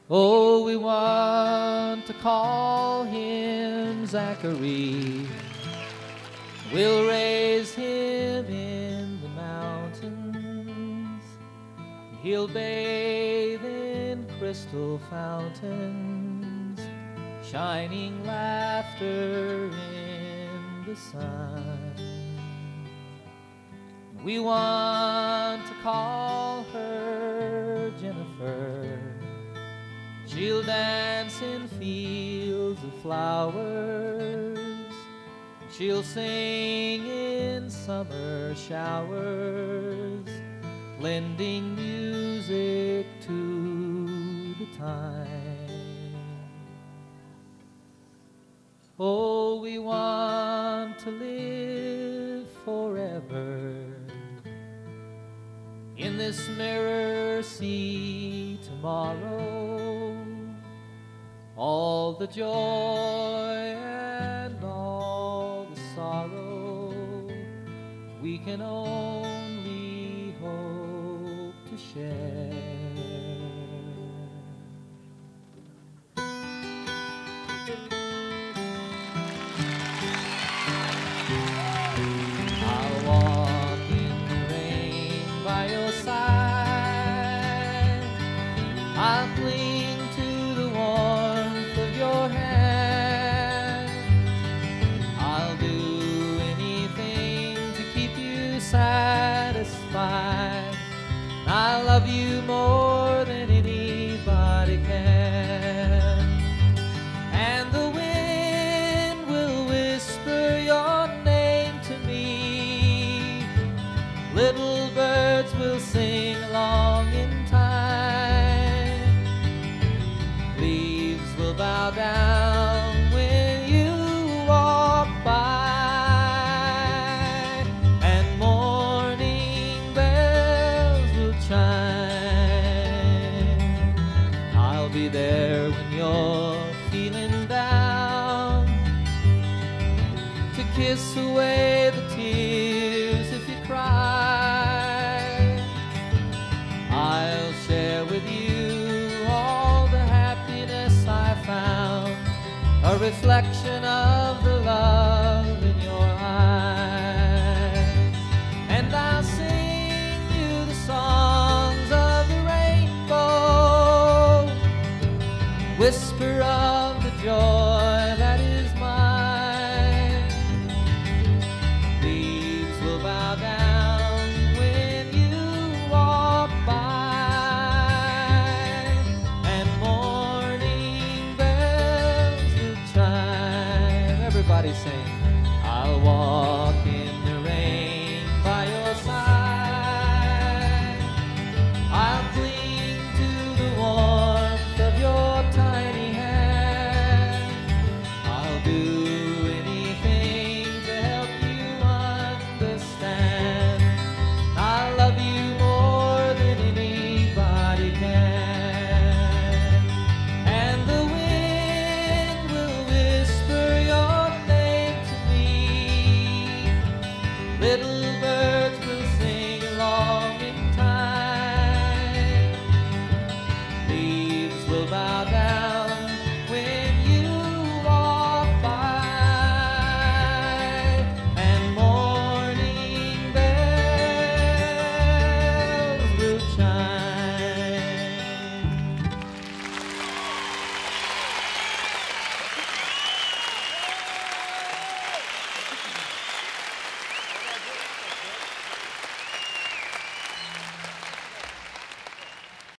Oh, we want to call him Zachary. We'll raise him in the mountains. He'll bathe in crystal fountains, shining laughter in the sun. We want to call her Jennifer. She'll dance in fields of flowers. She'll sing in summer showers, lending music to the time. Oh, we want to live forever. In this mirror, see tomorrow all the joy and all the sorrow we can only hope to share. I'll walk in the rain by your side. I'll cling to the warmth of your hand. I'll do anything to keep you satisfied. I love you more than anybody can. And the wind will whisper your name to me. Little birds will sing along in time. Leaves will bow down when you walk by, and morning bells will chime. I'll be there when you're feeling down, to kiss away the tears if you cry. I'll share with you all the happiness I found, a reflection of the love in your eyes. And I'll sing you the songs of the rainbow, whisper of the joy that is mine. Leaves will bow down when you walk by, and morning bells will chime. Everybody sing. I'll walk